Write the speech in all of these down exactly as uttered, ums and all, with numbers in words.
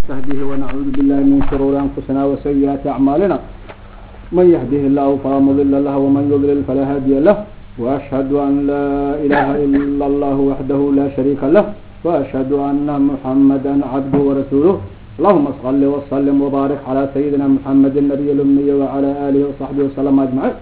نهديه ونعوذ بالله من شرور أنفسنا وسيئات أعمالنا من يهده الله فلا مضل له ومن يضلل فلا هادي له وأشهد أن لا إله إلا الله وحده لا شريك له وأشهد أن محمدا عبده ورسوله اللهم صل وسلم وبارك على سيدنا محمد النبي الأمي وعلى آله وصحبه وسلم أجمعين.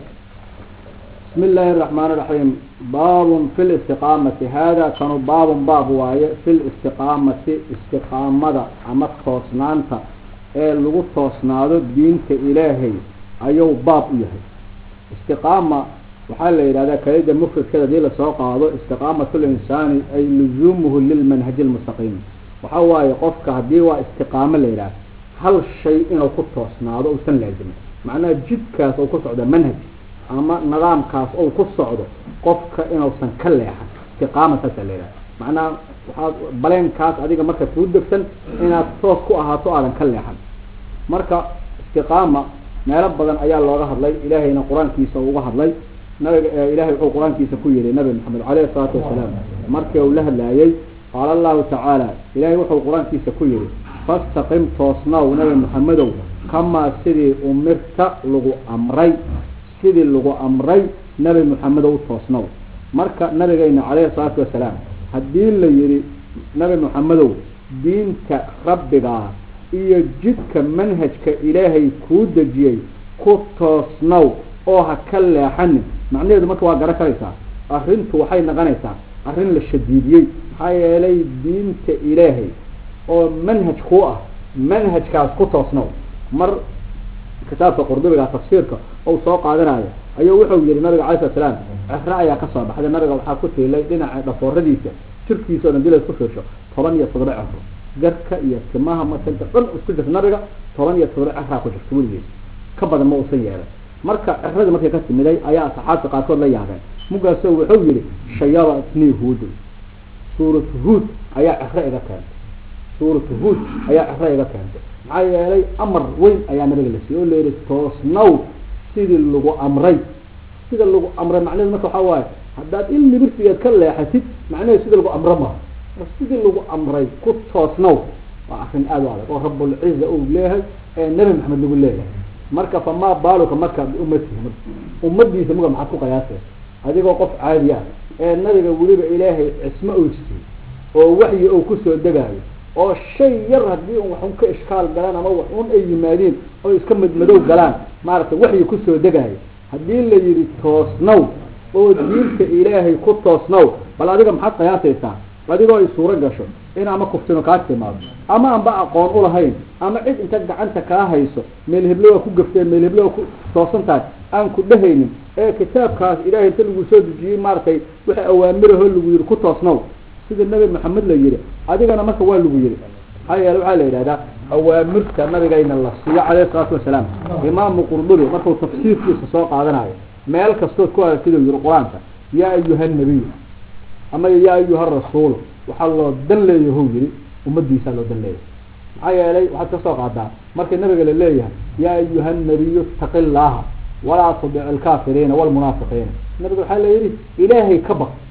بسم الله الرحمن الرحيم. باب في الاستقامة. هذا كان باب باب واي في الاستقامة استقامة أما توسنانتا ee lagu toosnaado diinta Ilaahay ayuu baab u yahay. Istiqaama waxa la yiraahdaa kalida mufradkeeda hadii la soo qaado istiqaamatul insaani ay luzumuhu lil manhaj al mustaqim. waxa waaye qofka hadii waa istiqaamo la yiraahdo hal shay inuu ku toosnaado oo san laazim macnaa jidkaas oo ku socda manhaj ama nidaamkaas oo ku socdo qofka inuu san ka leexan istiqaamadaas la yiraahdo macnaa waxa baleenkaas adiga marka ku degsan inaad toos ku ahaato aadan ka leexan marka istiqaama meel badan ayaa looga hadlay ilaahayna quraankiisa uga hadlay nabiga ilaahay wuxuu quraankiisa ku yiri nabi maxamed alayhi salaatu wasalaam markii uu la hadlayay qala allah ta'ala ilaahay wuxuu quraankiisa ku yiri fastaqim toosnaa nabi maxamed kama sidii umirta lagu amray sidii lagu amray nabi maxamed uu toosnaa marka nabigayna alayhi salaatu wasalaam hadii la yiri nabi maxamed diinta rabbiga iyo jidka manhajka ilaahay ku dajiyay ku toosnaa oo ha ka leexan macnaheedu marka waa garan karaysaa arrintu waxay noqonaysaa arrin la shadiidiyay hay'alay diinta ilaahay oo manhaj ku ah manhajkaas ku toosnaa mar kitaabka qurdubiga tafsiirka oo soo qaadanayo ayuu wuxuu yiri nabiga alayhi salaam ra'aya ka soo baxday nabiga waxa ku tiilay dhinaca dhafooradiisa jirkiisa oo dilay ku fiirsho toban iyo toddoba afro garka iyo timaha marka dhan isku dhif nabiga toban iyo toddoba afro ku jirto waligiis ka badan ma uusan yeelay marka rada markay ka timiday ayaa saxaabta qaarkood la yaabeen mugaas wuxuu yiri shayaba isni huud suurat huud ayaa afra iga keentay suurat huud ayaa afra iga keentay ayay amar weyn ayaa nabiga la siiyay oo leeyahay toosnow sidii lagu amray sida lagu amray macnaheedu marka waxa waaye haddaad in libirtiga ka leexatid macnaheedu sida lagu amray ma sidii lagu amray ku toosnow waa arrin aad u adag oo rabbul izza uu leeyahay ee nabi maxamed lagu leeyahay marka fama baaluka marka ummadiisa ummadiisa muga maxaa ku qiyaasay adigoo qof caadi ah ee nabiga waliba ilaahay isma u siiyay oo wixii uu ku soo dagaayo oo shay yar hadii uu wax ka iskaal galaan ama wax uun ay yimaadeen oo iska madmadow galaan maarta wixii ku soo dagaayo hadii la yiri toosnow oo diinta ilaahay ku toosnow bal adiga maxaa qiyaasaysaa adigoo ay suura gasho in ama kuftino ka timaado ama amba aqoon u lahayn ama cid inta gacanta ka hayso meel heblo ku gaftay meel heblo ku toosantahay aan ku dhahaynin ee kitaabkaas ilaahay inta lagu soo dejiyay maartay waxa awaamiraha lagu yiri ku toosnow sida nabi maxamed la yiri adigana marka waa lagu yiri hay'ad waxa la yiraahdaa awaamirta nabigayna la siiyo alayhi salaatu wasalaam imaam qurdubi markuu tafsiirkiisa soo qaadanayo meel kasto ku aragtido yiri quraanka ya ayuhan nabiy ama ya ayuhar rasuul waxa loo dan leeyahay yiri ummadiisa loo dan leeyahay ayay waxa ka soo qaadaa markii nabiga la leeyahay ya ayuhan nabiy taqillaha wala tudi'il kaafiriin wal munaafiqiin nabiga waxa la yiri ilaahay ka baq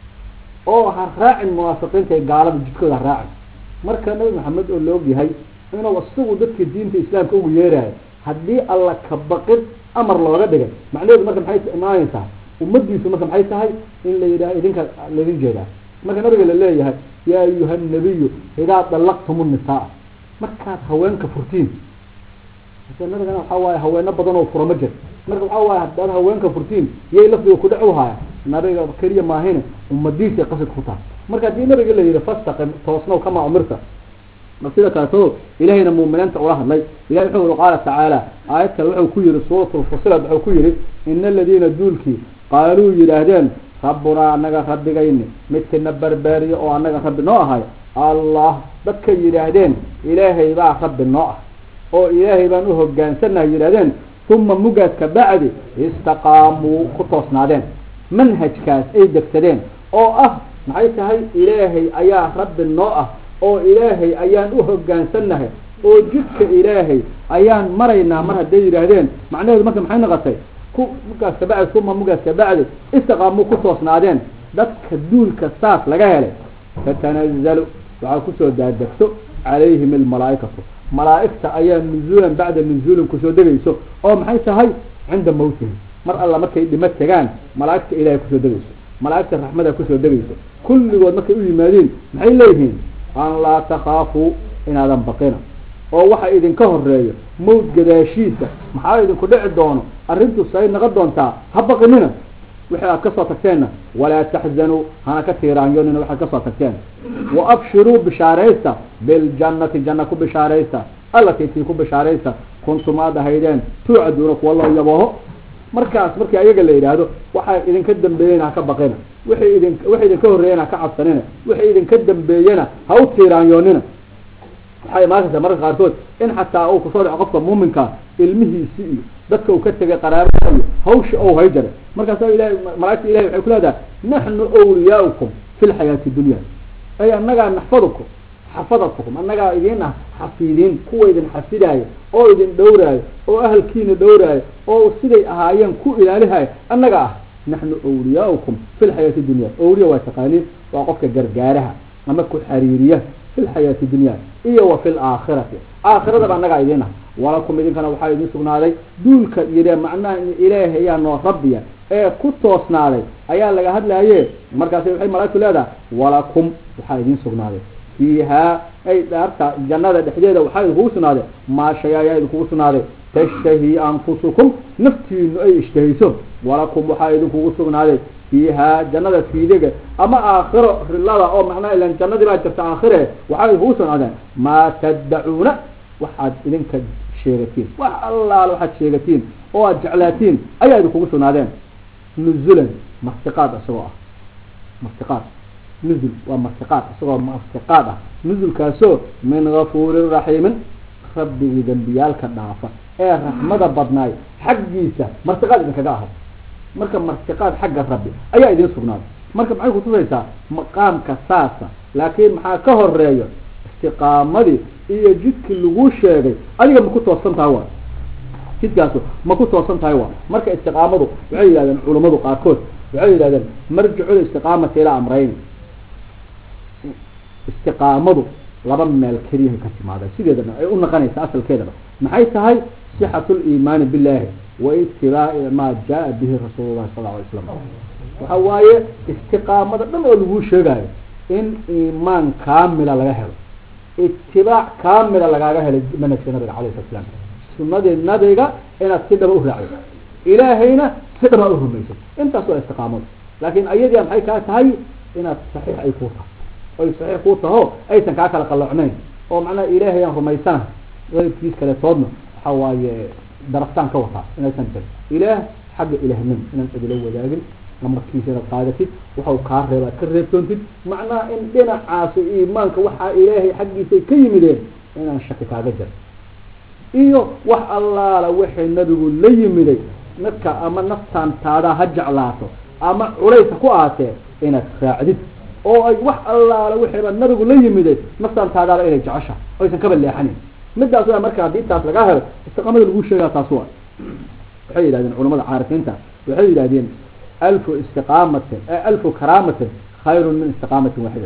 oo ha raacin munaafiqiinta ee gaalada jidkooda raacin marka nabi maxamed oo loo yahay inuu wasugu dadka diinta islaamka ugu yeerayo hadii alla ka baqin amar looga dhigay macnaheedu marka maxay imaanaysaa ummadiisu marka maxay tahay in la yiraahdo idinka la jeedaa marka nabiga la leeyahay ya ayuhan nabiy idaa dalaqtumun nisaa marka haweenka furtiin nabiga waxa waaye haweena badan oo furama jir marka waxa waaye hadda haweenka furtiin yey lafdiga ku dhaw haya nabiga kaliya ma ahayna ummadiisa qasad ku taa marka hadii nabiga la yiraahdo fastaqim toosnow kama umirta masida kaaso ilaahayna muuminiinta oo hadlay ilaahay wuxuu qaala ta'ala aayadka wuxuu ku yiri suuratul fusilat wuxuu ku yiri innal ladina dulki qaaluu yiraahdeen rabbuna anaga rabbigayni midkina barbaariyo oo anaga rabbi noo ahay allah dadka yiraahdeen ilaahay baa rabbi noo ah oo ilaahay baan u hogaansanahay yiraahdeen thumma mugaadka bacdi istaqaamu ku toosnaadeen manhajkaas ay degsadeen oo ah maxay tahay ilaahay ayaa rabbi noo ah oo ilaahay ayaan u hogaansanahay oo jidka ilaahay ayaan maraynaa mar haday yiraahdeen macnaheedu marka maxay noqotay ku mugaas ka bacdi thumma mugaas ka bacdi istaqaamu ku toosnaadeen dadka duulka saas laga helay fatanazzalu waxa ku soo daadagto عليهم الملائكة ملائكة أيام نزولا بعد نزول كسو دغيسو أو محي تهي عند موتهم مر الله مركي دمت تغان ملائكة إلهي كسو دغيسو ملائكة الرحمة كسو دغيسو كل وقت مركي يمادين محي ليهين أن لا تخافوا إن هذا بقينا oo waxa idin ka horeeyo mowd gadaashiisa maxaa idin ku dhici doono arintu say naga doontaa habaqinina waxa ka soo tagteena wala tahzanu hana ka tiiraanyoonina waxa ka soo tagteen wa abshiru bisharaysta bil jannati jannaku bisharaysta allati ku bisharaysta kuntum aadahaydeen tu'aduna wallahu yabaho markaas markii ayaga la yiraahdo waxa idin ka dambeeyana ka baqina wixii idin wixii idin ka horeeyana ka cabsanina wixii idin ka dambeeyana ha u tiiraanyoonina waxay maanta marka qaarkood in xataa uu ku soo dhaco qofka muuminka ilmihiisi iyo dadka uu ka tagay qaraabada iyo hawsha oo hayjare markaas ilaahay malaa'ikta ilaahay waxay ku leedahay nahnu awliyaukum fil hayati dunya ay annaga naxfadukum xafadakum annaga idina xafiidin kuwa idin xafidayo oo idin dhowraayo oo ahalkiina dhowraayo oo siday ahaayeen ku ilaalihay annaga ah nahnu awliyaukum fil hayati dunya awliya wa taqaaniin waa qofka gargaaraha ama ku xariiriya في الحياة الدنيا إيه وفي الآخرة آخرة بأننا قاعدين ولكم إذن كانوا وحايدين سبنادي دولك يرى معناه إن إله هي أنه ربيا إيه كتوصنا علي أيها لك هاد لأيه مركز يوحي ملايكة لهذا ولكم وحايدين سبنادي فيها أي دارتا جنة الحديدة وحايد خوصنا علي ما شيئا خوصنا علي تشتهي أنفسكم نفتين أي اشتهيسو ولكم وحايدين خوصنا علي فيها جنة في ذلك أما آخر الله أو معناه إلا جنة ما تبت آخره وحاجة هوسن هذا ما تدعون واحد إذن كشيرتين واحد الله لو حد شيرتين أو جعلاتين أي هذا هوسن هذا نزلا مستقاد سواء مستقاد نزل ومستقاد سواء مستقاد نزل كاسو من غفور رحيم ربي ذنبيال كنافة إيه رحمة بدناي حقيسة مستقاد إذا كذا marka martiqaad xagga rabbi ayaa idin sugnaaday marka maxay ku tusaysaa maqaamka saasa laakiin maxaa ka horeeyo istiqaamadii iyo jidkii lagu sheegay adiga ma ku toosan tahay waa jidkaas ma ku toosan tahay waa marka istiqaamadu waxay yiraahdeen culimadu qaarkood waxay yiraahdeen marjicu istiqaamati ila amrayn istiqaamadu laba meel kaliya ka timaada sideedana ay u naqanaysaa asalkeedaba maxay tahay sihhatul iimaan billahi واتباع ما جاء به رسول الله صلى الله عليه وسلم وحوايه استقامه دم oo lagu sheegay in iimaan kaamil laga helo اتباع kaamil laga helo manhajka nabiga kaleey salaam sunnada nabiga ina sidaba u raaciyo ilaahayna sidaba u rumayso inta soo istiqaamada laakiin ayadii maxay ka tahay ina saxiix ay ku tahay oo saxiix ku tahay aysan ka kala qalloocnayn oo macna ilaahay aan rumaysana qeybkiis kale toodna حوايه درفتان كوتا إن سنتين إله حق إله من إن أدلو وجاجل أمر كيسة القادة وحو كارب كرب تنتج معناه إن دنا عاصي إيمانك وحى إلهي حقي في كي مدين إن الشك كاجر إيوه وح الله لو وحي النبي لي مدين نكا أما نفتان تادا هجع لاته أما عليك قاته إن تساعد أو أي وح الله لو وحي النبي لي مدين نفتان تادا إلى جعشة أو يسكب اللي حنين مدة سؤال مركز دي تاس لقاها استقامة الوجود شيء تاسوا وحيد هذين علماء عارفين تا وحيد هذين ألف استقامة ألف كرامة خير من استقامة واحدة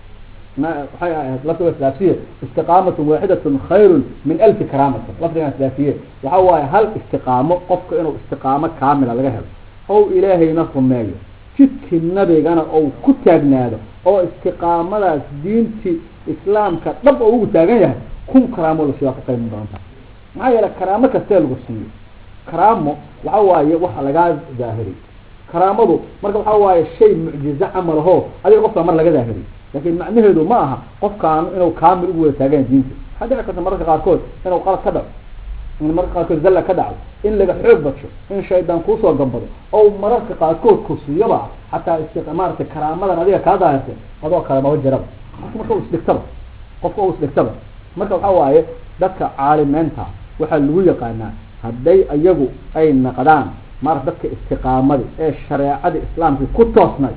ما حي لفظ ثلاثية استقامة واحدة خير من ألف كرامة لفظ ثلاثية وهو هل استقامة قفك إنه استقامة كاملة لقاها أو إلهي نصر ماجي جدك النبي أنا أو كتابنا هذا أو استقامة دينتي إسلام كطب أو تاجيه كم كرامة ولا شيء قيم برانتا معايا لك كرامة كستيل قصير كرامة وحواي وح لجاز ظاهري كرامة مرة وحواي شيء معجزة عمله هو هذه قصة مرة لجاز ظاهري لكن معناه ده معها قف كان إنه كامل هو تاجين دينته هذا كذا مرة قاركود إنه قال كذا إن مرة قاركود زلا كذا إن لقى حب بتشو إن شيطان كوسو جنبه أو مرة قاركود كوسو يبع حتى استقامة كرامة هذه كذا هذا كرامة وجرب ما هو استكتر قف هو استكتر marka waxa waaye dadka caalimeenta waxa lagu yaqaanaa haday ayagu ay naqdaan mar dadka istiqaamada ee shariicada islaamka ku toosnay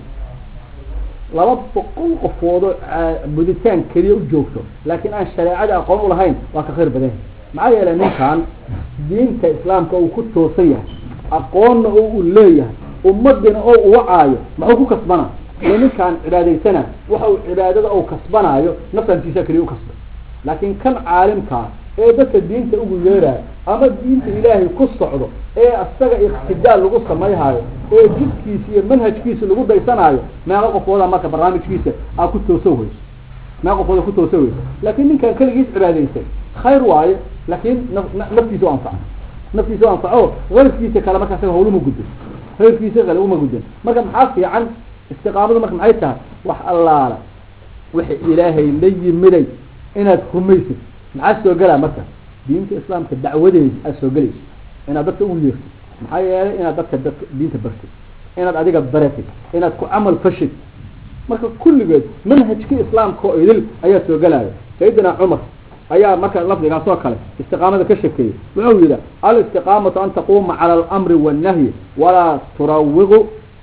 laba boqol qofoodo buditaan kaliya u joogto laakiin aan shariicada aqoon u lahayn waa ka khayr badan maxaa yeelay ninkan diinta islaamka uu ku toosan yahay aqoonna uu leeyahay ummadina oo uu wacaayo maxuu ku kasbanaa ninkan cibaadaysana waxa uu cibaadada uu kasbanaayo naftiisa kaliya u kasbay لكن كان عالم كان إيه بس الدين تقول غيره أما الدين إلهي كصعده إيه السجى اقتداء لقصة ما يهاي إيه جد كيس منهج كيس اللي قد يصنعه ما أقف ولا ما كبرنامج كيس أكو توسوي ما أقف ولا كنت توسوي لكن من كان كل جيس عبادة خير واي لكن نفسي سوء أنفع نفسي سوء أنفعه غير كيس كلامك هسه هو مو جدا غير كيس غير هو مو جدا ما كان حافي عن استقامته ما كان عيتها وح الله لا وح إلهي لي مري إن تخميسي معسو قلا مثلا دين الإسلام كالدعوة دي أسو قليش إن أدبت أقول ليك محايا إن أدبت دين تبرتي إن أدبت برتي إن أدبت عمل فشل marka kulligeed manhajkii islaamka oo idil ayaa soo galaya sayyidina Umar ayaa marka lafdiga soo kale istiqaamada ka sheekay wuxuu yiri al istiqaamatu an taquma ala al amri wan nahy wala turawigu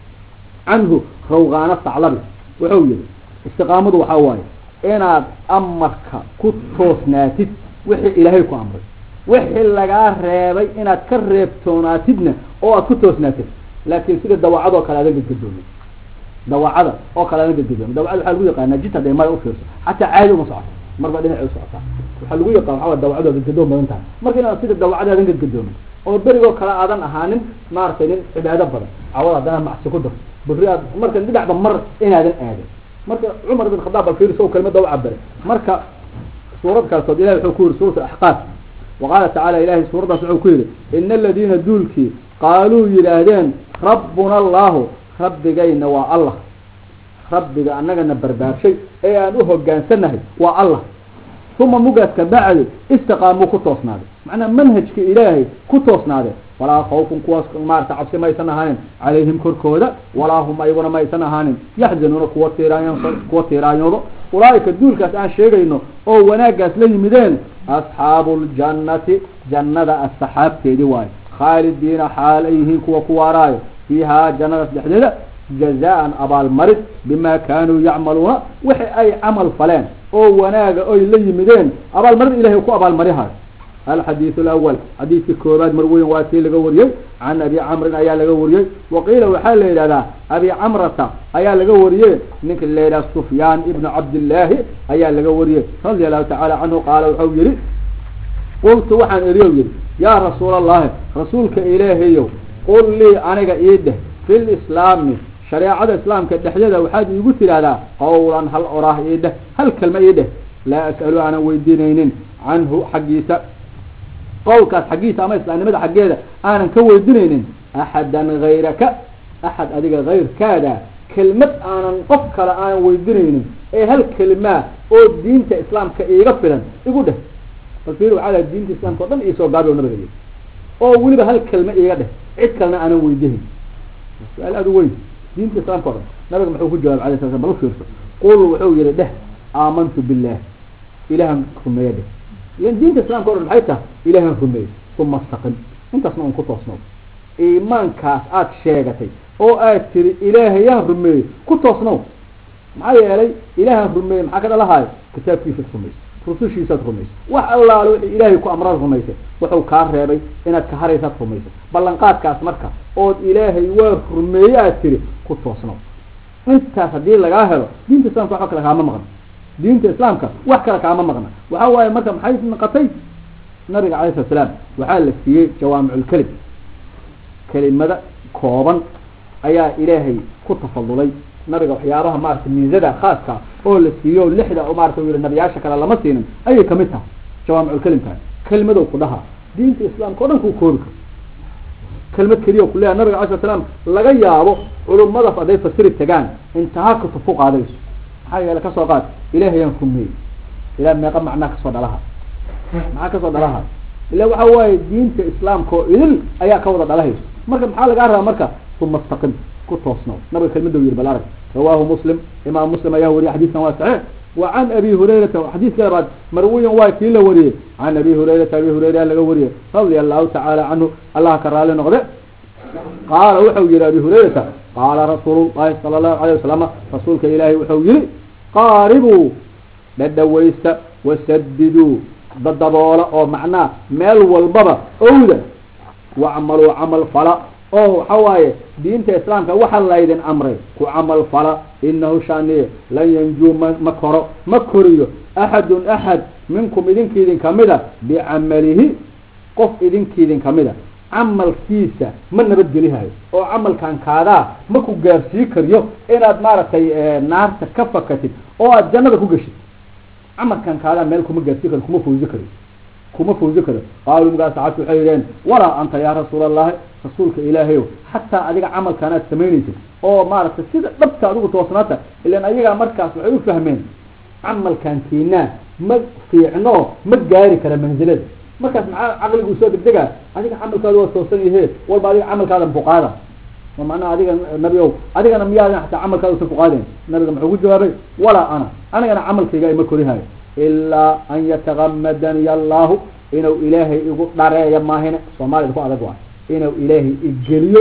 anhu rawgana ta'labi wuxuu yiri istiqaamadu waxa waaye inaad amarka ku toosnaatid wixii ilaahay ku amray wixii laga reebay inaad ka reebtoonaatidna oo aad ku toosnaatid laakiin sida dawacado kale aad gudboonin دواعده او كلا نجددهم دواعده waxa lagu yaqaan jita deemal u fiirso hatta caadi uma socoto marba dhinac u socota waxa lagu yaqaan waxa dawacado guddoon badan tahay marka inaad sida dawacada aan guddoon oo barigo kala aadan ahaanin maartay in cibaado badan awada hadana macsi ku dar buriyaad marka dhinac mar inaadan aadin marka Umar ibn Khattab al fiirso kalmada dawaca bare marka suurad kale soo ilaahay wuxuu ku yiri suurada ahqaaf وقال تعالى إلهي سورة سعود كيري إن الذين دولكي قالوا يرادين ربنا الله ربنا والله ربنا أننا نبربار شيء أي أنه جانسنه والله ثم مجد كبعد استقاموا كتوسنا معنى منهج كإلهي كتوسنا ولا خوف كواس ما تعب ما يسنهان عليهم كركودا ولا هم أيضا ما يسنهان يحزنون قوة تيران قوة تيران أولئك الدول كأن شيء إنه أو وناقص لهم مدين أصحاب الجنة جنة السحاب تدواي خالدين حاليه كوا كواراي فيها جنة الحديدة جزاء أبا المرض بما كانوا يعملون وحي أي عمل فلان أو وناقة أو اللي مدين أبا المرض إلهي كوا أبا المرض هذا الحديث الأول حديث الكوبات مروي واتي لقوريي عن أبي عمرو أيا لقوريي وقيل وحال إلى أبي عمرة أيا لقوريي نك الليلة سفيان ابن عبد الله أيا لقوريي رضي الله تعالى عنه قال وحويري قلت وحن إريوي يا رسول الله رسولك إلهي قل لي أنا إيده في الإسلام شريعة الإسلام كالدحجة وحاجة يقول هذا قولا هل أراه إيده هل كلمة إيده لا أسأل أنا ويدينين عنه حقيسة قولك حقيسة ما يسأل أنا ماذا حقيسة أنا كوي دينين أحدا غيرك أحد أديك غير كذا كلمة أنا نقفك أنا ويدينين إيه هل كلمة أو دين الإسلام كإيغفلا يقول ده فالفيرو على الدين الإسلام فضل إيسو قابل ونبغي أو ولي بهال كلمة إيغده عد كلمة أنا ويدينين السؤال هذا وين دين الإسلام فضل نبغي محوك الجواب عليه السلام بلوك يرسل قولوا وحوه يرده آمنت بالله إلها خميده لأن دين الإسلام قرر الحيطة إلها خميده ثم استقل انت اصنعون كنت اصنعون إيمان كاس آت شاقتي أو آت تري إلهي يا خميده كنت اصنعون معايا يلي إلها خميده محاكد الله هاي كتاب كيف الخميس رسوشي ساد خميس وح الله لو إلهي كو أمراض خميسة وحو كار ريبي إنك كهري ساد خميسة بلنقات كاس مركة أو إلهي وخميات تري كنت اصنعون انت فدين لغاهلو دين الإسلام فحوك لك عام مغنى دين الإسلام كا وحكى لك عام مغنى وهو مركة محايث نقطي نرجع عليه السلام وحال فيه جوامع الكلم كلمة كوبا أيا إلهي كنت تفضلي نرجع حيارها مارت الميزة خاصة أول فيه اللحدة أو مارت ويل النبي عاشا كلا لما سينا أي كمتها جوامع الكلم كان كلمة دو كلها دين الإسلام كلهم كو كورك كلمة كلية كلها نرجع عليه السلام لغاية أبو علوم ماذا فأدي فسير التجان انتهاك تفوق هذا حاجة لك صوغات إلهي ينكمي إلهي ما يقام معناك صد لها معاك صد لها إلا وحوى دين الإسلام كو إذن أيها كوضة لها مركب حالة قارها مركب ثم استقم كنت وصنو نبي كلمة دوير بالعرب رواه مسلم إمام مسلم أيها وري حديثنا واسعه وعن أبي هريرة حديث كرات مروي واكي له وري عن أبي هريرة أبي هريرة له وري رضي الله تعالى عنه الله كرر لنا غدا قال وحوي أبي هريرة قال رسول الله صلى الله عليه وسلم رسولك إلهي وحوي قاربوا بدويست وسددوا بالضبولة أو معناه مال والبابا أولى وعملوا عمل فلا أو حواي دينة إسلام كوحل أيضا أمره وعمل فلا إنه شانية لن ينجو مكره مكريه أحد أحد منكم إذن كيدن كمدا بعمله قف إذن كيدن كمدا عمل كيسة من نبدي لها أو عمل كان كذا ما كو جارسي كريو إن أدمارة نار تكفكتي أو الجنة كو جشت عمل كان كذا مالكم جارسي كريو كم فوز كريو كم فوز كريو قالوا مقال ساعات حيرين ولا أنت يا رسول الله رسولك إلهي حتى أديك عمل كانت سمينيتي أو مارة السيدة نبتع دوك توصناتها إلا أن أيها مركز وعيو فهمين عمل كان فينا ما في عنو ما جاري كلا منزلات مركز مع عقلك وسود بدقة أديك عمل كذا وتوصلني هي والبعض عمل كذا بقعدة ومعنى أديك النبي أديك أنا مياه حتى عمل كذا وسود بقعدين النبي محوج جوابي ولا أنا أنا أنا عمل كذا مكوري هاي إلا أن يتغمدني الله إنه إلهي يقول داري يا ما هنا صومالي دفع هذا قوي إنه إلهي إجريو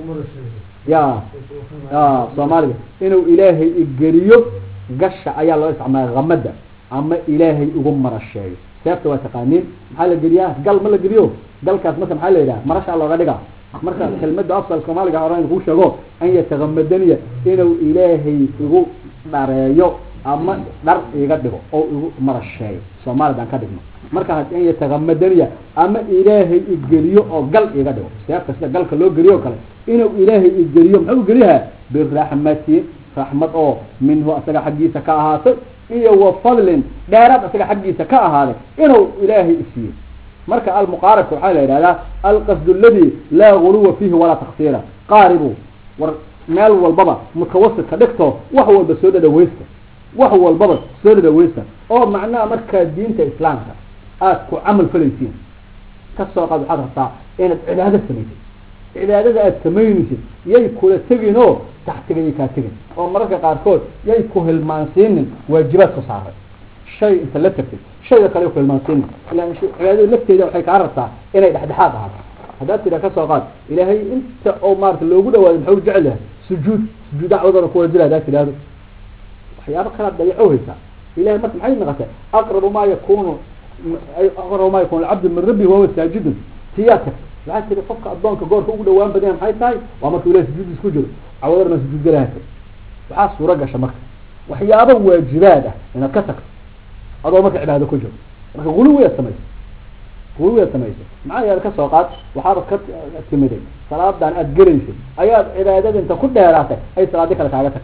يا يا صومالي إنه إلهي إجريو قش أيا الله يسمى غمدة أما إلهي يقول مرة الشيء سيفت وتقانين محل الجرياه قال ملا جريو قال كاس مثلا محل إله مرش الله غدقة مركز كلمة أفضل كمال جهران يقول شغو أن يتغمدني إنه إلهي يقول داريو أما دار يقدره أو يقول مرة الشيء صومالي دان كدقنا marka in ay tagamadariya ama ilaahay igeliyo oo gal iga dhigo sababta sida galka loo geliyo kale inuu ilaahay igeliyo muxuu geliyaa bi rahmati rahmad oo minhu asaga xaqiisa ka ahaatay iyo wa fadlin dheerad asaga xaqiisa ka ahaaday inuu ilaahay isiyo marka al muqarab waxa la yiraahdaa al qasd alladhi la ghuluwa fihi wala taqsira qaribu war meel walbaba mutawassit ka dhigto wax walba soo dhaweysta wax walbaba soo dhaweysta oo macnaa marka diinta islaamka aad ku amal falaysiin kasoo qad xadata in cibaadada sameeyay cibaadada aad sameeyay yay kula tagino taxtigay ka tagin oo marka qaar kood yay ku hilmaansiin waajibaad ka saaray shay inta la tagtay shay kale ku hilmaansiin ilaa cibaadada lafteeda waxay ka aragtaa inay dhaxdhaxaad ahaato hadaa tira kasoo qad ilaahay inta oo maarta loogu dhawaado muxuu jecelahay sujuud sujuud dacwadana ku wajilaa daa tiraado waxyaabo kala dayacohaysa ilaahay marka maxay noqotay aqrabu ma yakunu أي أقرب ما يكون العبد من ربه وهو ساجد تياتك لا ترى فك أضونك جورك وجود وان بدين هاي تاي وما تقول سجود سجود عوضنا سجود جلها وحاس ورجع شمك وحيابه واجباده أنا كسك أضومك عبادة كجور غلو يا سميس غلو يا سميس معايا الكسوقات وحارس كت تمدين صلاة دان أتجريش أيات عبادة أنت كلها راتك أي صلاة ذكر تعجتك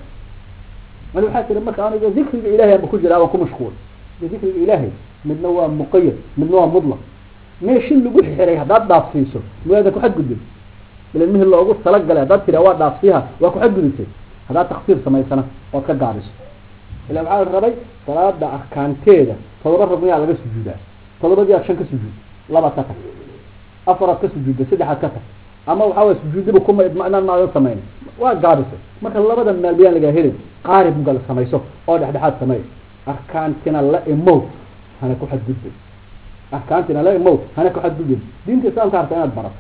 ما لو حاسس لما كان إذا ذكر الإلهي بكجر أو كم مشغول ذكر الإلهي من نوع مقيد من نوع مطلق ماشي اللي يقول حري هذا ضاف فيسو وهذا كحد قدم لأنه اللي أقول تلقى له ضاف تلاوات ضاف فيها وكحد قدم هذا تقصير سماي سنة وكجارس إلى بعد الربي ثلاث ده أركان كذا طلب ربنا على بس سجودات طلب دي عشان كسجود لا بتكفى أفراد كسجود سيد حكتها أما وحاول سجود بكم إطمئنان ما يسمين وجارس ما كان الله بدل من البيان اللي جاهلين قارب مقال سماي سو أو ده حد سماي أركان كنا لا إموت أنا كحد جدا أحكامتنا لا يموت أنا كحد جدا دين الإسلام تعرف أنا برا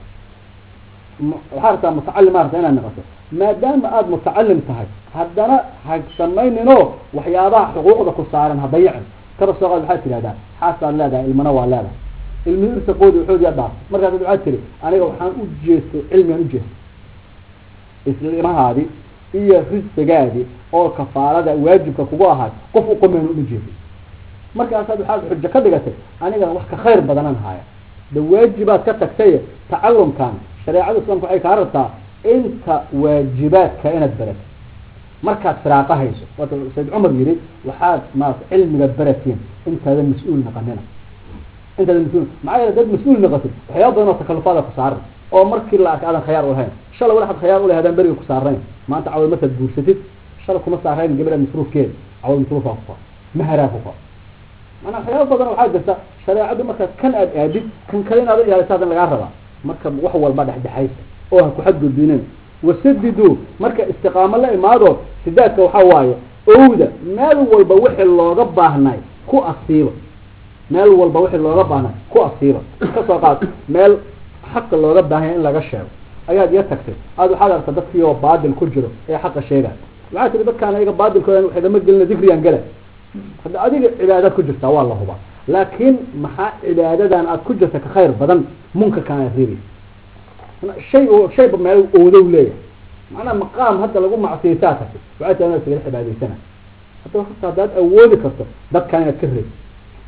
وحارة متعلم عارف أنا نقصه ما دام أد متعلم تهاي هدنا هسميني نو وحيابا حقوق ذا كسارن هضيع كذا صغار الحاسي هذا حاسة لا ده المنوع لا ده المدير سقود وحود يضع مرة تدعى تري أنا وحان أجيس علمي أجيس الإسلام هذه هي رزق جادي أو كفارة واجب كقواها قفوا قمنا أجيس marka asaad waxa xujja ka dhigatay aniga wax ka khayr badan haya waajibaad ka tagtay tacallumkan shariicada islaamku ay ka rabtaa inta waajibaadka inaad barato markaad firaaqo hayso wato Sayyid Umar yiri waxaad ma cilmiga baratiin intaada mas'uul noqonina intaada mas'uul macaya dad mas'uul noqotay waxyaabo takallufaad ku saaran oo markii la arkay aadan khiyaar u lahayn shalay walaad khiyaar u lahayn bariga ku saareen maanta cawad ma tad guursatid shalay kuma saareen gabadha masruufkeed cawad masruufa maharaafo أنا خيال بدنا وحاجة شريعة مثلا كان أدي كان كلنا هذا يعني سادن العربة مركب وحول البعض حد حيس أوه كحد الدينين وسددوا مركب استقامة لا إمارة سدات وحواية أودا مال والبوح الله ربه هناي كو أصيبة مال والبوح الله ربه هناي كو أصيبة كسرقات مال حق الله ربه هناي إلا قشة أياد يتكسر هذا حاجة صدق فيه بعض الكجرة هي حق الشيء العادة اللي بكان هيك بعض الكلام إذا ما قلنا ذكري أنجله هذا هذه عبادات كجرة والله هو لكن مع عبادات أن كجرة كخير بدن ممكن كان يصير شيء شيء بما أولوية أنا مقام حتى لو مع سياساته وعيت أنا في العبادة سنة حتى وقت هذا أول كرت ده كان يكره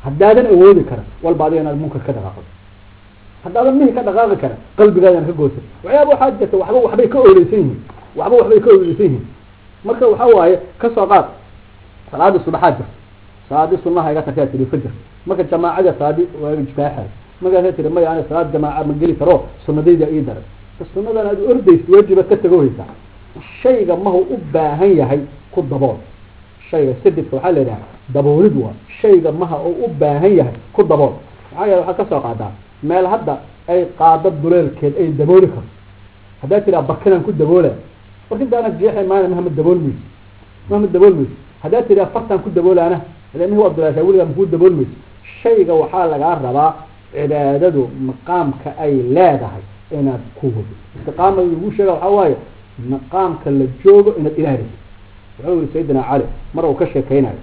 haddaadan awoodi kara walba adiga inaad munkar ka dhaqaaqdo haddaadan mihi ka dhaqaaqi kara qalbigaadan ka goosan waxyaaba waxaa jirta waxba waxbay ka ooleysan yihiin waxba waxbay ka ooleysan yihiin marka waxa waaye kasoo qaad salaada subaxaad jirta salaadii sunnaha iga tagtaa tiri fajr marka jamaacada salaadii waa jikaaxay markaa tiri ma yaani salaad jamaaca ma geli karo sunnadayda ii daray sunnadan aad ordaysid waajiba ka tagaysaa shayga ma uu u baahan yahay ku dabool shayga sididka waxa la yiraahdaa daboolid waa shayga ma uu u baahan yahay ku dabool waxa waxa ka soo qaadaa meel hadda ay qaado duleelkeed ay dabooli karto hadaa tira barkadan ku daboola barkadaana jeexay maana Maxamed daboolmis Maxamed daboolmis hadaa tira fartan ku daboolana hadana huwa abdullah waliga ku daboolmis shayga waxa laga rabaa cibaadadu maqaamka ay leedahay inaad ku wado istiqaamada ugu sheega waxa waaye maqaamka la joogo inaad ilaaliso wuxuu sayyidina Ali mar uu ka sheekaynayo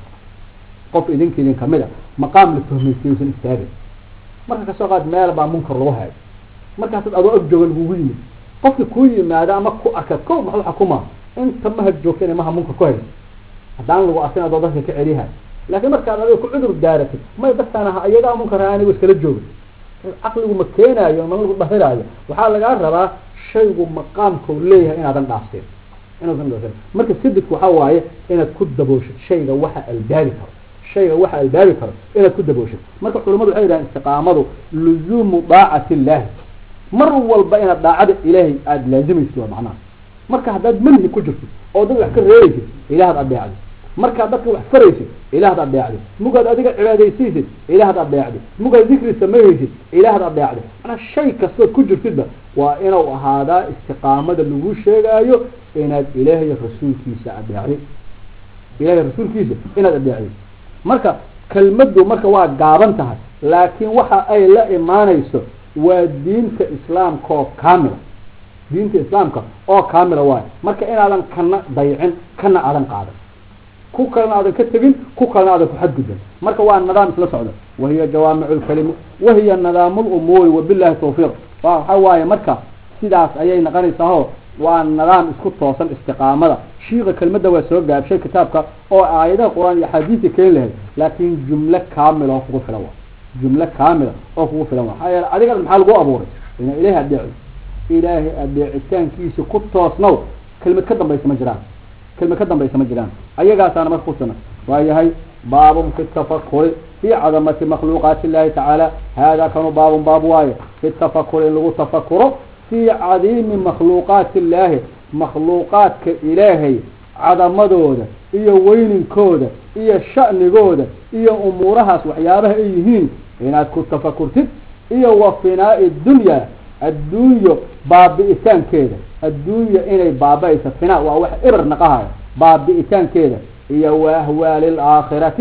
qof idinkiin kamida maqaam la tuhmaysiin istaagay marka ka soo qaad meel baa munkar lagu hayo marka dad adoo ag joogan ugu yimid qofka ku yimaada ama ku arka ko maxuu xukuma inta ma joogteen ma munkar ku haysto hadaan lagu asina dadka ka celiha laakiin marka aad ku cudur daaratay ma dadkana ayaga munkar aani iskala joogo aqligu ma keenayo ma lagu dhahiraayo waxa laga rabaa shaygu maqaamku leeyahay inaadan dhaafteen inaadan dhaafteen marka sididku waxa waaye inaad ku daboosho shayga waxa albaari karo shayga waxa albaari karo inaad ku daboosho marka culimadu waxay yiraahdaan istiqaamadu luzumu daa'ati illah mar walba inaad daacada ilaahay aad laazimayso macnaha marka hadaad manhi ku jirto oo dad wax ka reeyay ilaahay adeecdo marka dadka wax faraysid ilaahay adeecdo mugaad adiga cibaadaysiisid ilaahay adeecdo mugaad zikri sameeysid ilaahay adeecdo ana shay kasto ku jirtida waa inuu ahaada istiqaamada lagu sheegayo inaad ilaahay rasuulkiisa adeecdo ilaahay rasuulkiisa inaad adeecdo marka kalmadu marka waa gaaban tahay laakiin waxa ay la imaanayso waa diinta islaamka oo kaamil diinta islaamka oo kaamil waa marka inaadan kana dayicin kana aadan qaadan ku kalena aadan ka tagin ku kalena aadan ku xadgudbin marka waa nidaam isla socda wahiya jawaami'ul kalim wahiya nidaamul umuri wabillahi tawfiq waa waaye marka sidaas ayay naqanaysaa waa nidaam isku toosan istiqaamada shiiqa kelmadda waa soo gaabshay kitaabka oo aayadaha quraan iyo xadiis keen leh laakiin jumla kaamil oo ku filan jumla kaamil oo ku filan waxa adiga maxaa lagu abuuray in ilaahay adeeco ilaahay adeecitaankiisa ku toosnow kelmad ka dambaysa ma jiraan kelmad ka dambaysa ma jiraan ayagaasana marka ku sanan waayahay baabun fi tafakkur fi azamati makhluqati Allah ta'ala hada kanu baabun baab waaye fi tafakkur lagu tafakkuro في عظيم مخلوقات الله مخلوقات كإلهي عظمدودا إيا وين كودا إيا شأن كودا إيا أمورها وحيابها إيهين إنها كنت تفكرتك إيا وفناء الدنيا الدنيا باب إتان كيدا الدنيا إلي باب إتان فناء ووح إبر نقاها باب إتان كيدا إيا وهو للآخرة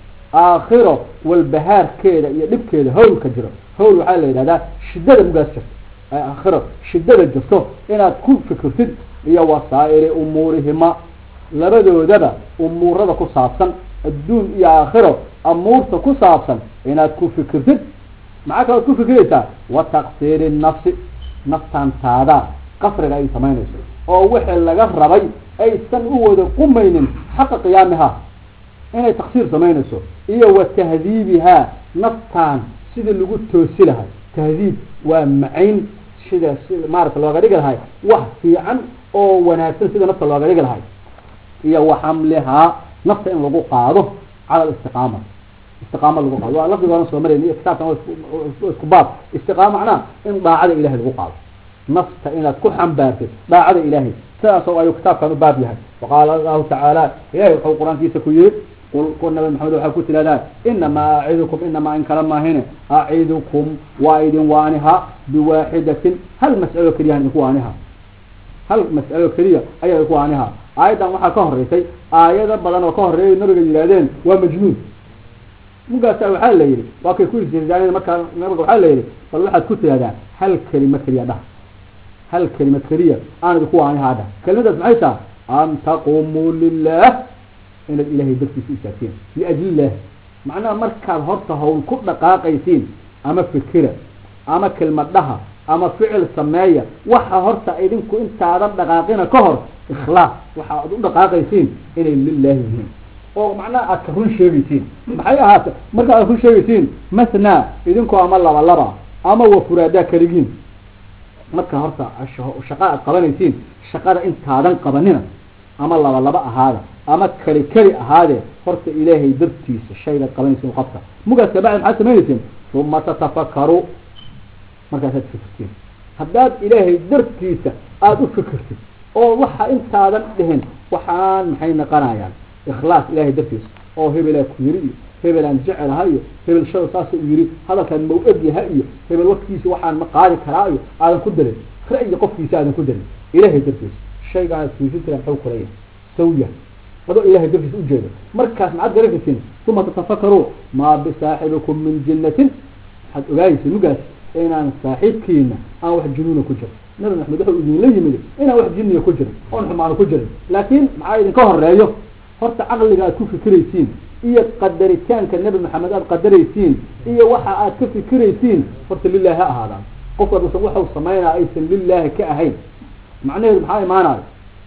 آخرة والبهار كيدا إيا لب كيدا هول كجرة هول وحالي هذا شدد مقاسر آخرة شدة الجفتو إنها تكون فكرتد هي وسائر أمورهما لبدو دبا أمور هذا كصابسا الدون يا آخرة أمور كصابسا إنها تكون فكرتد معك تكون فكرتها وتقصير النفس نفسان تادا قفر أي سمينيس أو وحي لغا ربي أي سن أود قمين حق قيامها إنها تقصير سمينيس هي وتهذيبها نفسان سيد اللي قلت توسيلها تهذيب ومعين شده مارك لو غادي هاي وح في عن او وناسن سيده نفس لو غادي هاي هي وحملها نفس ان لو قاده على الاستقامه استقامه لو قاده لفظ وانا سو مريني كتاب اسكباب استقامه معناه ان ضاعه الهي لو قاده نفس ان كل حنبارك ضاعه الهي ساسو ايو كتاب كانوا باب يحيى وقال الله تعالى يا القران كيسه كيي قل قلنا محمد وحكوا تلالا إنما أعيدكم إنما إن كلام ما هنا أعيدكم وايد وانها بواحدة هل مسألة كريان إخوانها هل مسألة كريان أي إخوانها أيضا وحا كهريتي آيات بدن وكهري نرجع جلادين ومجنون مقاسة وحال ليلي وكي كل زنجانين مكة نرجع وحال ليلي فالواحد كنت هذا هل كلمة كريان ده هل كلمة كريان أنا إخوانها هذا كلمة معيشة أن تقوموا لله إن الإله يدرس في ساكين لأجل الله معناه مركب هرته وكل دقائقين أما فكرة أما كلمة لها أما فعل سماية وحا هرته أيدينكو إنت عدد دقائقين كهر إخلاص وحا دقائقين إن لله يهين oo macnaha aad ka run sheegaysiin maxay ahaata marka aad run sheegaysiin masna idinku ama laba laba ama wafuraada kaligiin marka horta shaqo aad qabanaysiin shaqada intaadan qabanina ama laba laba ahaada ama kali kali ahaade horta ilaahay dartiisa shayga qabanaysiin qabta mugaas ka bacdi maxaad samaynaysiin thumma tatafakkaru markaas aad fikirtiin haddaad ilaahay dartiisa aada u fikirtid oo waxa intaadan dhihin waxaan maxay naqanayaan ikhlaas ilaahay dartiisa oo hebelaa ku yiri iyo hebelaan jecelaha iyo hebel shada saas u yiri hadalkan ma u egyaha iyo hebel waqtigiisa waxaan ma qaadi karaa iyo aadan ku darin ra'yi qofkiisa aadan ku darin ilaahay dartiisa shaygaan fiifikiran xog kulaya sawiya wado ilaahay dartiisa u jeedo markaas maxaad garanaysiin thumma tatafakkaru ma bisaahibikum min jannatin had ogaaysiin mugaas inaan saaxiibkiina aan wax junuuna ku jiro nabi maxamed wuxuu idin la yimid inaan wax jinniya ku jiro oo xumaan ku jiro laakiin maxaa idin ka horeeyo horta aqliga aad ku fikiraysiin iyo qadaritaanka nabi maxamed aad qadaraysiin iyo waxa aad ka fikiraysiin horta lillahi ahaadaan qofka dadku wuxuu sameeynaa aysan lillahi ka ahayn macnaheedu maxaa imaanaya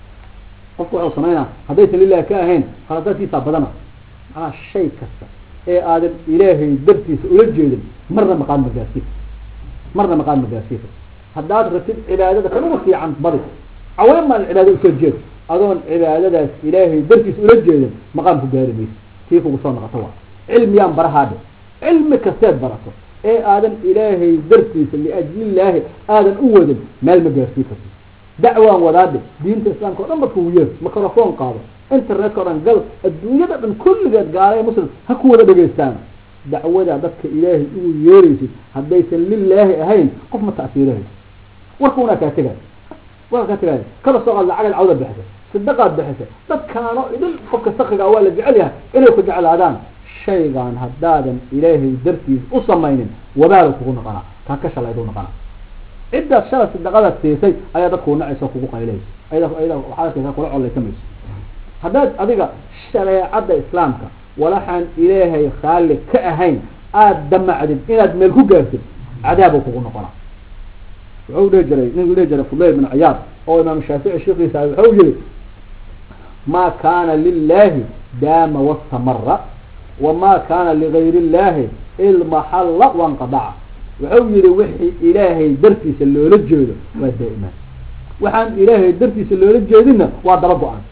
qofku wuxuu sameeynaa haddaysan lillahi ka ahayn khaladaadkiisa badana maxaa shay kasta ee aadan ilaahay dartiisa ula jeedin marna maqaan magaasiif marna maqaan magaasiif haddaad ratib cibaadada kan ugu fiican badi aween ma cibaadada usoo jeed adoon cibaadadaas ilaahay dartiisa ula jeedin maqaan ku gaari mayso كيف وصلنا قطوع علم يام برهاد علم كساد براسه ايه آدم إلهي درتيس لأجل الله آدم أود مال مجارسي كسي دعوة وضاد دين الإسلام كورن بكوير ميكروفون قاضي انترنت كورن قلب الدنيا ده من كل جد قارئ مسلم هكو ده بجيستان دعوة دك إلهي يوريسي هديس لله أهين قف ما تأثيره وكونا كاتجا ولا كاتجا كذا صار العقل عودة بحثه صدقات بحثه dad kaano idil qofka saqiga waa la jecel yahay inay ku jeclaadaan shaygan haddaadan ilaahay dartiis u samaynin wabaal kugu noqona ka ka shalaydo noqona cidda shala sadaqada siisay ayaa dadku nacayso kugu qaylay ayada ayada waxa ka kula colaysamayso haddaad adiga shariicada islaamka walaxan ilaahay khaaliq ka ahayn aad damacdid inaad meel ku gaartid cadaab kugu noqona wuxuu leeyahay nin leeyahay Fulayl bin Iyaad oo imaam Shaafici sheekhiisa wuxuu yiri ما كان لله دام واستمر وما كان لغير الله المحل وانقضى وحول وحي إلهي درتي سلول الجيد ودائما وحان إلهي درتي سلول الجيدنا وضربوا عنه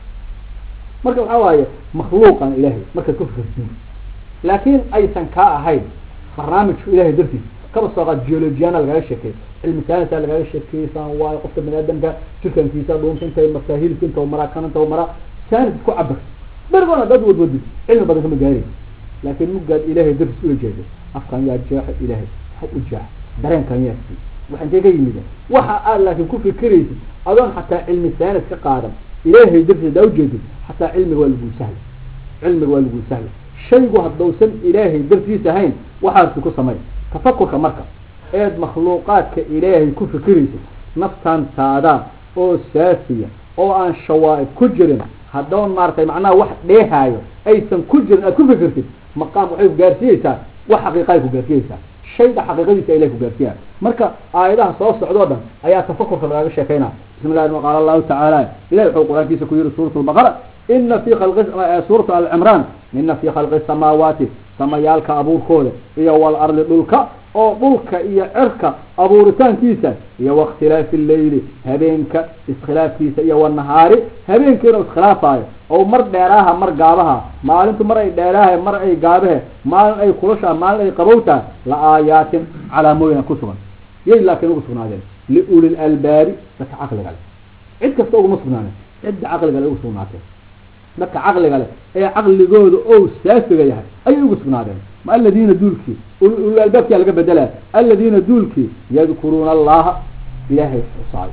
مركب حوايا مخلوقا إلهي مركب كفر الدين لكن أي سنكاء هاي برنامج شو إلهي درتي كما صغت جيولوجيانا لغاية الشكل المثالة لغاية الشكل سنواي قفت من أدم شكا في سادون كنت مستهيل كنت ومرا كانت ومرا كانت تكون عبك برغونا داد ود ود علم بدك مجاري لكن مجد إلهي درس ولا جاهد أفكار يا جاهد إلهي حق الجاهد درين كان يأتي وحن جاي ميدا وح قال لكن كل في كريس أظن حتى علم الثاني كقادم إلهي درس ده وجد حتى علم والبو سهل علم والبو سهل شيء واحد دوسن إلهي درس سهين وحد تكون سماي تفكر كمركب إيد مخلوقات كإلهي كل في كريس نفسان سادا أو ساسية أو عن شوائب كجرين هدون مارتي معناه واحد ليه هاي أيسن كجرين أكو فكرتي مقام وحيف جارسيسا وحقيقي كجارسيسا شيء ده حقيقي سيلك كجارسيسا مركا آياتها صوص عدودا آيات تفكر في الغابة الشيخينا بسم الله وقال الله تعالى إلهي حقوق الكيسة كير سورة البقرة إن في خلق سورة العمران إن في خلق السماوات سمايالك أبو خولة إيا والأرض دولك أو دولك إيا عرك أبو رتان كيسة إيا واختلاف الليل هبينك اسخلاف كيسة إيا والنهار هبينك إنه اسخلافها أو مر ديراها مر قابها ما أنتم مر أي ديراها مر أي قابها ما أي قرشها ما أي قبوتها لآيات على موينة كسبا يجي لكن نقصنا هذين لأولي الألباب بس عقل قال عد كفتوه مصبنا عد عقل قال أقصنا هذين لك عقل قال اي عقل جود او سافر يحيى اي يقصنادين ما الذين دولكي والباب يا لقى بدلها الذين دولكي يذكرون الله الهي صاي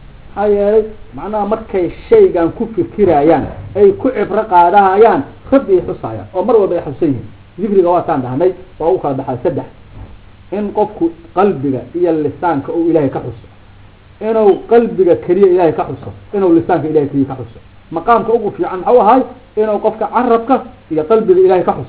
هاي معناها markay shaygan ku fikirayaan ay ku cibra qaadayaan khadii xusaya oo mar walba ay xusayn zikriga waa taan dhahnay waa uu kala baxay saddex in qofku qalbiga iyo lisaanka uu ilaahay ka xuso inuu qalbiga kaliya ilaahay ka xuso inuu lisaanka ilaahay kaliya ka xuso مقامك أقول في عن هو هاي إنه قفك عربك إلى قلبك إلهي كحص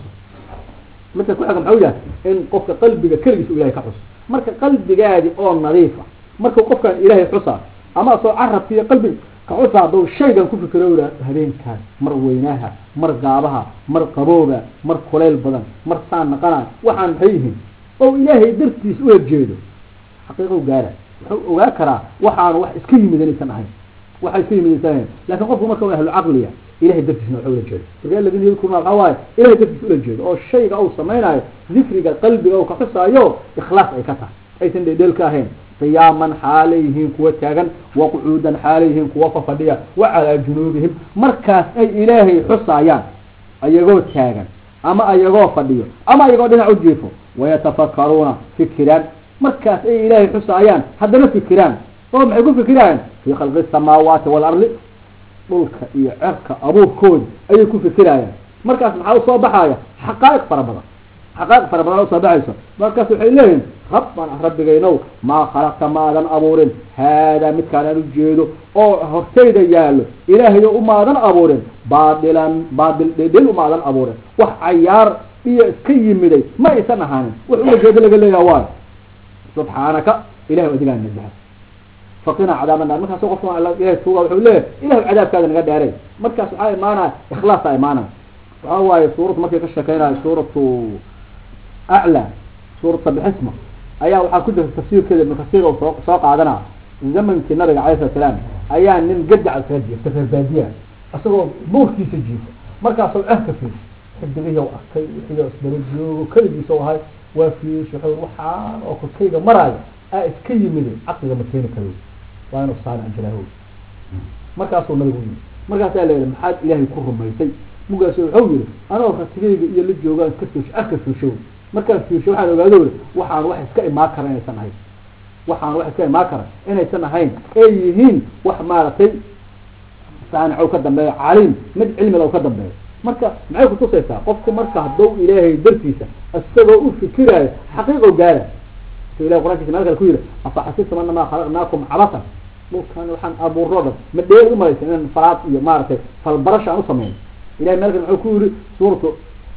مثل كل حاجة محوجة إن قفك قلبك كرجس إلهي كحص مرك قلبك هذه أو نظيفة مرك قفك إلهي حصى أما صار عرب في قلبك كعوسا دو شيء كان كفر كرولا هذين كان مر ويناها مر قابها مر قبوبة مر قليل بدن مر صان قنا وحن حيهم أو إلهي درتي سوى جيده حقيقة وقالة وذكر وحن وح اسكي مدني سنهين وح اسكي مدني سنهين لكن قفوا مركوا أهل العقلية إلهي درتي سنوى حول الجيد فقال الذين يذكرون الحواي إلهي درتي سوى الجيد أو الشيء أو سمينا ذكرك قلبي أو كحصة أيوه إخلاص أي كتر أي تندي ديل كاهين قياما حاليهم قوة تاغن وقعودا حاليهم قوة ففدية وعلى جنوبهم مركز أي إلهي حصايان أيغو تاغن أما أيغو فدية أما أيغو دينا عجيفه ويتفكرون فكران مركز أي إلهي حصايان هذا فكران وهم يقول فكران في خلق السماوات والأرض ملك عرق أبوه كون أي يكون فكران مركز محاو صوبحايا حقائق فربضة حقائق فربضة صوبحايا مركز حيلين ربنا رب جينو ما خلقت ماذا أبورن هذا متكان الجيدو أو هرتيد يالو إلهي أماذا أبورن بادلا بادل دل أماذا أبورن وحيار هي كي مدي ما يسمعهن وحول جيد لك اللي يوان سبحانك إلهي وجلال نزهر فقنا عذاب النار مركز وقفنا على إلهي توقع وحول له إلهي عذاب كذا نقد عليه مركز آي مانا إخلاص آي مانا وهو سورة مكة كشكينا سورة أعلى سورة بحسمه ayaa waxa ku jira tafsiirkeeda ibn Kathir oo soo soo qaadana zamankii nabiga calayhi salaam ayaa nin gaddac saadiyo tafarbaadiya asagoo buurkiisa jiifo markaas uu ahka fiis xiddigiisa uu arkay wixii isdaba joogo kaligiisa oo ahay waa fiis wuxuu waxaan oo korkayga maraayo aa iska yimid aqliga ma keeni karo waa inuu saan ajraho markaas uu nabigu yiri markaas ayaa leeyahay maxaad ilaahay ku rumaysay mugaas wuxuu yiri anoo ratigayga iyo la joogaan ka soo arka fiisho markaan fiirsho waxaan ogaado waxaan wax iska imaan kara inaysan ahayn waxaan wax iska imaan kara inaysan ahayn ay yihiin wax maartay saanaco ka dambeeyo caalim mid cilmi loo ka dambeeyo marka maxay ku tusaysaa qofku marka haduu ilaahay dartiisa asagoo u fikirayo xaqiiqo gaara ilaahay quraankiisa marka ku yiri afa xasibtum annama khalaqnaakum abatan mulkan waxaan abuurro ma dheer uma haysan faraad iyo maartay fal barasha aan u sameeyay ilaahay marka wuxuu ku yiri suuratu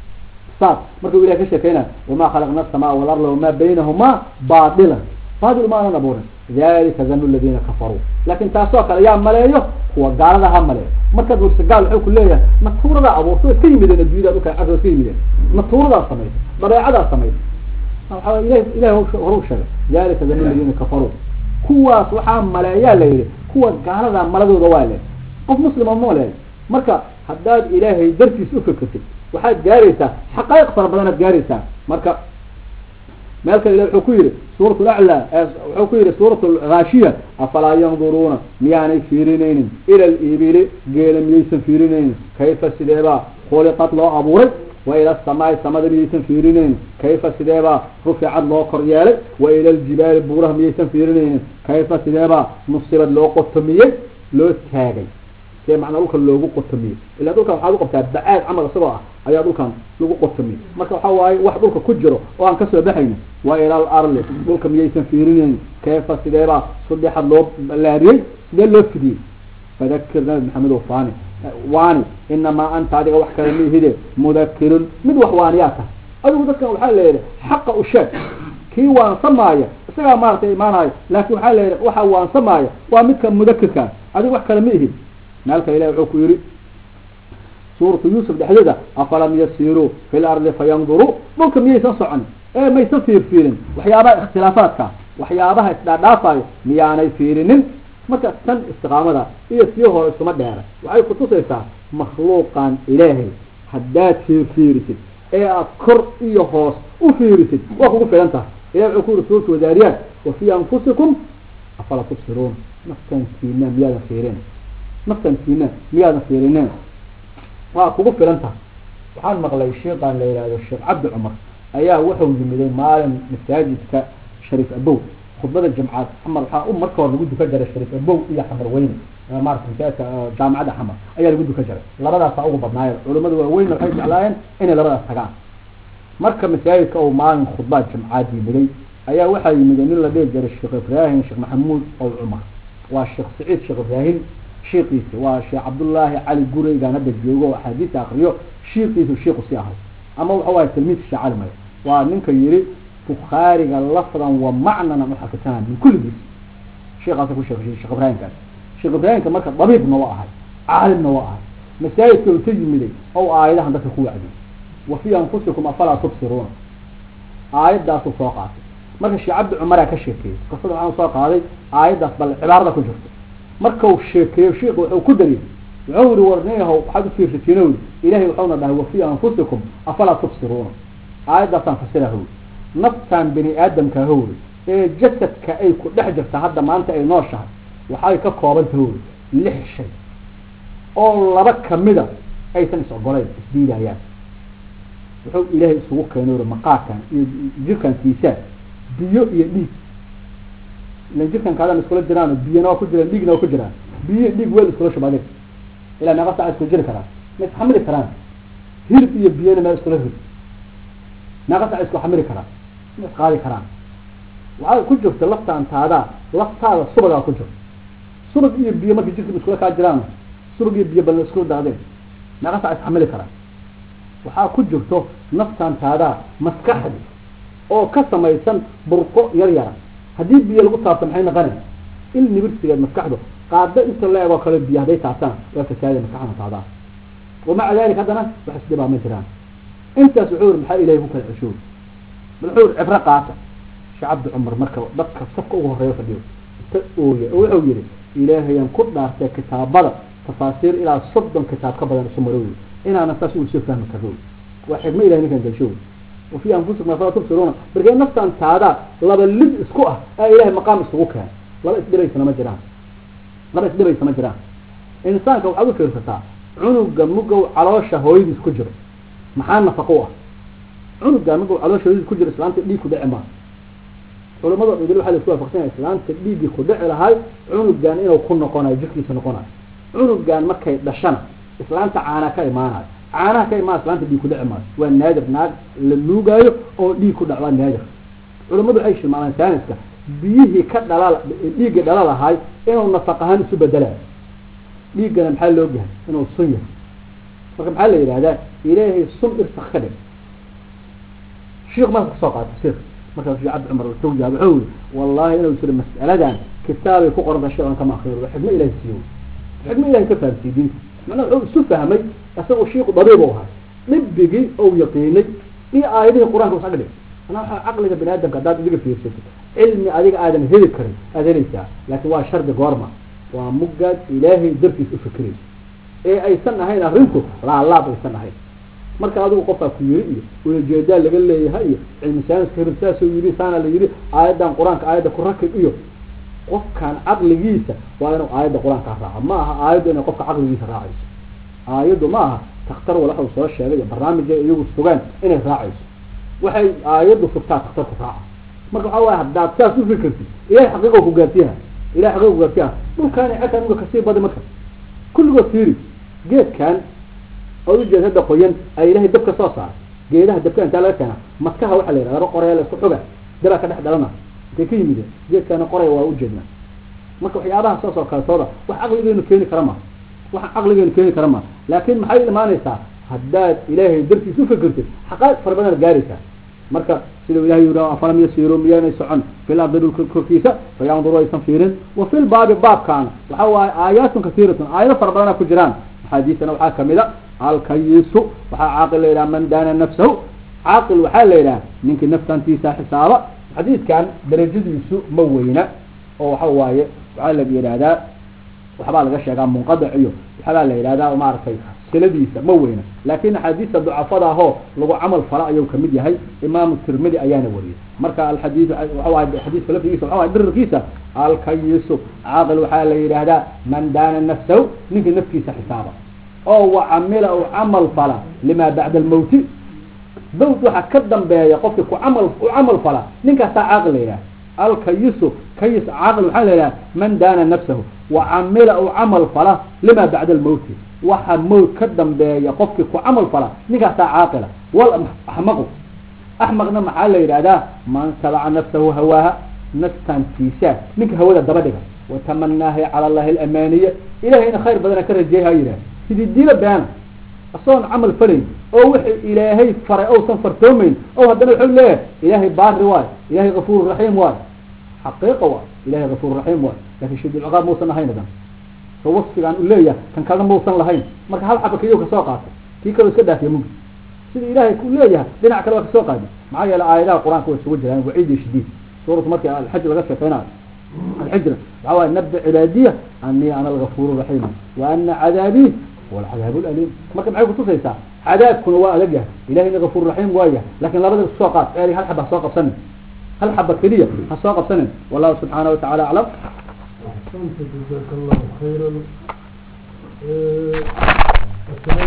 مركو إلى كشكينا وما خلقنا السماء والأرض وما بينهما باطلا باطل ما أنا نبورا ذلك ظن الذين كفروا لكن تاسوك الأيام ملايو هو قال لها ملايو مركز والسقال الحيو كلية مطورة ذا أبو سوى كي مدين الجويدة دوكا عدو كي مدين مطورة ذا سميت بريعة ذا سميت إليه هو شغل ذلك ظن الذين كفروا هو سبحان ملايا ليلي هو قال لها ملايو دوالي قف مسلم أمولي مركز حداد إلهي درتي سوفي كتب waxaad gaaraysaa xaqaa'iq fara badan aad gaaraysaa marka meelka ilaahay wuxuu ku yiri suuratul a'la wuxuu ku yiri suuratul ghaashiya afala yanzuruna miyaanay fiirinaynin ila al-ibili geelam yeysan fiirinaynin kayfa sideeba khuliqat loo abuuray wa ila as-samaa'i samada yeysan fiirinaynin kayfa sideeba rufi'at loo kor yeelay wa ila al-jibaali buuraha yeysan fiirinaynin kayfa sideeba nusibad loo qotomiyay loo taagay كي معنى لوكا لوغو قطمي الا دولكا waxaad u qabtaa bacaad amal asagoo ah ayaa dhulkan lagu qotami marka waxa waay wax dhulka ku jiro oo aan ka soo baxayno waa ila al-arli dhulka miyaysan fiirinayn kayfa sideeba sadeexad loo laariyay sidee loo fidiyay fadakirna maxamed wafaani waani inma anta adiga wax kale mihide mudakirun mid wax waaniyaata adigu dadkan waxa leeyahay xaqa u sheeg kii waan samaaya isaga maartay iimaanay laakiin waxa leeyahay waxa waan samaaya waa midka mudakirka adigu wax kale mihide مالك إلهي وحكو يري سورة يوسف دحديدة أفلم يسيروا في الأرض فينظروا ممكن يسان صعن ايه ما يسفير فيرن وحيابها اختلافاتك وحيابها استعدافة مياني فيرن متى تن استقامة دا إيه سيوه اسمه دهارة وعي قطوس إيسا مخلوقا إلهي حداد فير فيرسد ايه أذكر إيه خاص وفيرسد وأخذوا في لنته إلهي عقول سورة وذاريات وفي أنفسكم أفلا تبصرون نفتن فينا ميانا فيرين نفتن فينا ميانا فيرين وأخذوا في لنته وحان مغلي الشيطان ليلة الشيخ عبد عمر أيها وحو زميلين مالا مساجد كشريف أبو خطبة الجمعات حمر حا أم مركور نقول كجرة شريف أبو إيا حمر وين ما أعرف مساجد جامعة حمر أيها نقول كجرة لبدا صعوبة بدنايا علماء وين الحيث علىين إن لبدا استقام مركب مساجد كأو مالا خطبة الجمعات يبلي أيها وحي يمدين الله بيه جرى الشيخ إبراهيم الشيخ محمود أو عمر والشيخ سعيد الشيخ إبراهيم شيخيسي والشيخ عبد الله علي قري كان هذا الجوجو وحديث آخريو شيخيسي وشيخ سياحي أما هو تلميذ الشعال ماي ومنك يري فخارج لفظا ومعنى محكتان من كل بيس شيخ عاصف الشيخ الشيخ إبراهيم كان sheekh ibraahim marka dabiib noo ahay caalim noo ahay masaajidka uu tijmiday oo aayadahan dadka ku wacdi wa fi anfusikum afala tubsiruna aayadaas soo qaatay marka sheekh abdi umar ka sheekay qasada aan soo qaaday aayadaas bal cibaarada ku jirto marka uu sheekay sheekh wuxuu ku dariyay wuxuu warneeyahay waxa uu fiirsanay ilaahay wuxuu dhahay wa fi anfusikum afala tubsiruna aayadaas aan fasirahay naftan bini aadamka hawri ee jasadka ay ku dhex jirta hadda maanta ay nooshahay waxay ka kooban tahay lix shay oo laba kamida aysan isogolayn isdiidayaan wuxuu ilaahay isugu keenay maqaarkan iyo jirkankiisa biyo iyo dhiig la jirkan kaada iskula jiraan biyana ku jiraan dhiigna ku jiraan biyo dhiig weel iskula shubaday ila naga saacad ku jiri karaan ma xamili karaan hirb iyo biyana ma iskula hir naga saacad isku xamili karaan ma qaadi karaan waxa ku jirta laftaan taada laftaada subaga ku jirta subag iyo biyo markii jirka iskula ka jiraan subag iyo biyo bal isku daadeen naga saacad xamili karaan waxa ku jirto naftaan taada maskaxda oo ka samaysan burqo yar yar hadii biyo lagu taabto maxay noqonaysaa in nibirsiga maskaxdu qaada inta la eego kala biyo haday taabtaan waa ka saayay maskaxda taada ومع ذلك هذا وحس دبا ما جران انت سعور maxaa ilaahay ku kala cusub بالحور عبره qaata شعب عمر marka dadka safka ugu horeeyo fadhiyo ooye wuxuu yiri ilaahay aan ku dhaartay kitaabada tafaasiir ilaa soddon kitaab ka badan soo marow inaana taas uu soo fahmi karo waxa ma ilaahay kan gasho وفي أنفسكم ما تبصرون برجع نفسان تعدا لبا لب اسكوه إلهي مقام اسكوه لبا اسدري سنة مجران لبا اسدري سنة مجران إنسان كو أبو فرصة عنق مجو على شهوي بسكجر محان نفقوه عنق مجو على شهوي بسكجر إسلام تدي كده إمام ولو ما ضل يدلوا حال سوا فقسين إسلام تدي كده على هاي عنق جان إنه كنا قنا يجكلي سنة قنا عنق جان مكة دشنا إسلام تعانا كإيمان هاي عانا كي ما أصلاً تدي كل عمال والنادر ناد للنوجايو أو دي كل عوان نادر ولما بدو عيش المعنى ثانية بيه كدلالة بيه دلالة هاي إنه نفقهان سوى دلالة بيه جنا محل وجه إنه الصية فكم محل إلى هذا إلهي الصم إرتخدم شيخ ما سقط سير مثلا في عبد عمر التوجه بعود والله إنه يصير مسألة دان كتابي فقر بشر كما خير وحد ما إلهي السيوف حد ما إلهي كفر سيدين معناه سفهمي أسوأ شيء ضريبه نبجي أو يقيني في آيات القرآن وصقله أنا عقلي بني آدم قدام يجي في السكة علمي عليك آدم هذكر هذا ليس لكن هو شرط قرمة ومجد إلهي درتي فكري إيه أي سنة هاي نهرنكو لا الله بيسنة هاي مركز هذا وقفة في يري والجدال اللي قال لي هاي الإنسان كرساس ويري سنة اللي يري آيات القرآن آيات القرآن إيوه قف كان عقل جيسة وأنا آيات القرآن كفاها ما آيات أنا قف عقل جيسة راعي آيات ما تختار ولا حول ولا شيء برنامج يجوا السجان إنه راعي وحي آيات وفتاة تختار كفاها مرة أول هذا تاس فكرتي إلى حقيقة وجاتيها إلى حقيقة وجاتيها مو كان أكثر من كثير بعد مكة كل كثير جيت كان أول جيت هذا قيان أي له دبكة صاصة جيت هذا دبكة أنت لا كان مكة هو حليل أنا قرية للسحبة ده كان أحد لنا كيف ميدا جيت كان قرية ووجدنا مكة حيابها صاصة كالصورة وحقل إنه كيني كرمه وحقل إنه كيني كرمه لكن محل ما نسا هداد إلهي درتي سوف فكرتي حقائق فربنا الجارسة مركا سيدو إلهي يرى أفلم يسيروا ميانا يسعون في الأرض الكركيسة فينظروا يسنفيرين وفي الباب باب كان وحوى آيات كثيرة آيات فربنا كجران حديثنا وحاكم إلى الكيس وحا عاقل إلى من دان نفسه عاقل وحال إلى منك نفسا تيسا حسابة حديث كان درجة يسوء موينة وحوى وعلى بإرادة وحبال غشة كان منقضع أيوه وحبال إرادة وما عرفيها سلديسة موينة لكن حديث الضعفاء هو لو عمل فراء يوم كمدي هاي إمام الترمذي أيانا وريه مركا الحديث وحوى حديث فلفي يسوع وحوى در كيسة الكيس عاقل وحال إرادة من دان نفسه منك نفسه حسابه أو عمل أو عمل فلا لما بعد الموت موت وحكدم بها يقفك وعمل وعمل فلا منك عاقل إرادة الكيس كيس عاقل وحال إرادة من دان نفسه وعمل أو عمل فلا لما بعد الموت وحمل كدم بيقفك وعمل فلا نقطع عاقلة والأحمق أحمقنا محل إرادة من تبع نفسه هواها نستان تيسا منك هو الدبدك وتمناه على الله الأمانية إلهي إن خير بدنا كرر جيها إله سيدي الديلة بيانا أصلا عمل فرين أو إلهي فرع أو صنفر تومين أو هدنا الحل له إلهي بار رواي إلهي غفور رحيم واي حقيقة واي إلهي غفور رحيم واي لكن شد العقاب موسى نهينا دم ووصف عن إليه كان كذا موصل لهين مرك هل حبك يوك ساقات كي كانوا سكدها في ممكن سيد إلهي كل إليه دينا كلا ساقات معايا الآيات القرآن كويس وجه يعني وعيد شديد سورة مركي الحج الغشة فينا الحجرة دعوة نبدأ عبادية أني أنا الغفور الرحيم وأن عذابي هو العذاب الأليم ما كان معكم تصل ساعة عذابكم هو ألقى إلهي الغفور الرحيم وياه لكن لا بدل الساقات يعني هل حبة ساقة سنة هل حبة كلية هل ساقة سنة والله سبحانه وتعالى أعلم. أحسنت جزاك الله خيرا.